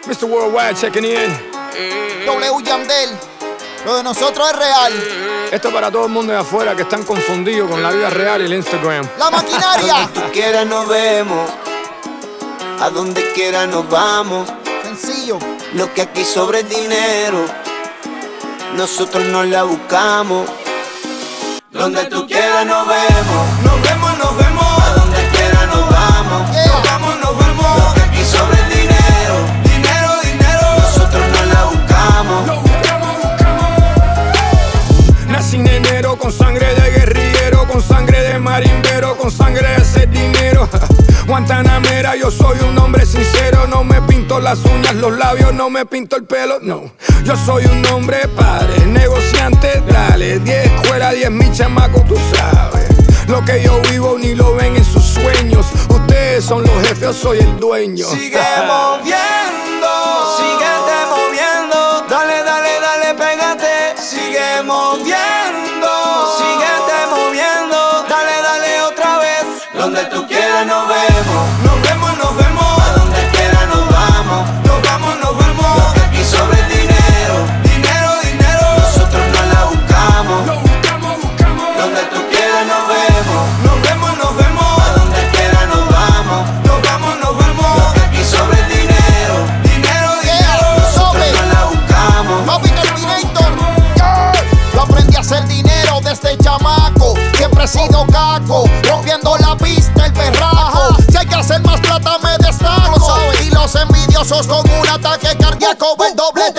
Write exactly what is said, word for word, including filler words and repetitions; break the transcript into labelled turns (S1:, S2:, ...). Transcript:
S1: mister Worldwide checking in.
S2: W Yandel, lo de nosotros es real.
S1: Esto para todo el mundo de afuera que están confundidos con la vida real y el Instagram.
S2: La maquinaria.
S3: Donde tú quieras nos vemos, a donde quiera nos vamos.
S2: Sencillo.
S3: Lo que aquí sobra es dinero, nosotros no la buscamos. Donde tú quieras nos vemos, nos vemos, nos vemos. A donde quiera nos vamos,
S2: Yeah.
S3: nos vamos, nos vemos. Lo que aquí sobra es dinero, dinero, dinero. Nosotros no la buscamos.
S1: Lo buscamos, buscamos. Nací en enero con sangre de guerrillero, con sangre de marimbero, con sangre de hacer dinero. Guantanamera, yo soy un hombre sincero. No me pinto las uñas, los labios, no me pinto el pelo, no. Yo soy un hombre padre, negociante, dale. Diez escuelas, diez mil chamacos, tú sabes. Lo que yo vivo ni lo ven en sus sueños. Ustedes son los jefes, yo soy el dueño.
S3: Sigue moviendo, síguete moviendo. Dale, dale, dale, pégate. Sigue moviendo, síguete moviendo. Dale, dale otra vez. Donde tú quieras nos vemos, nos vemos, nos vemos. A donde quiera nos vamos, nos vamos, nos vemos. Lo que aquí sobra es dinero, dinero, dinero. Nosotros no la buscamos.
S1: Lo buscamos, buscamos.
S3: Donde tú quieras nos vemos, nos vemos, nos vemos. A donde quiera nos vamos, nos vamos, nos vemos. Lo que aquí sobra es dinero, dinero, dinero. Nosotros no la buscamos.
S2: Papi Terminator. Yeah. Yo aprendí a hacer dinero desde chamaco. Siempre he sido caco, rompiendo la pista, el perraco. Si hay que hacer más plata me destaco. Y los envidiosos con un ataque cardíaco, el doble